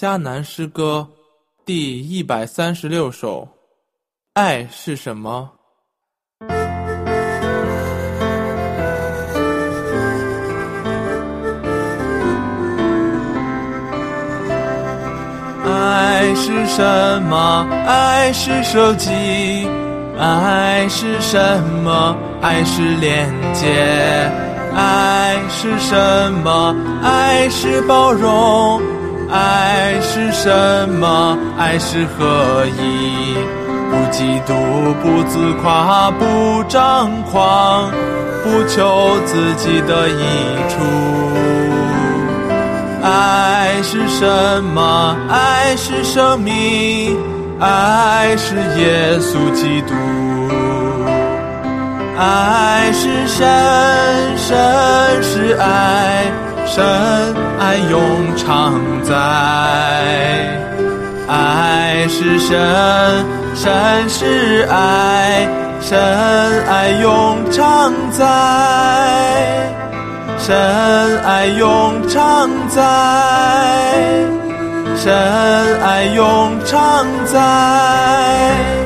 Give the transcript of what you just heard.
迦南诗歌第136首，爱是什么？爱是什么？爱是手机。爱是什么？爱是连接。爱是什么？爱是包容。爱是什么？爱是合一。不嫉妒，不自夸，不张狂，不求自己的益处。爱是什么？爱是生命。爱是耶稣基督。爱是神，神是爱，神爱永常在。爱是神，神是爱，神爱永常在。神爱永常在，神爱永常在。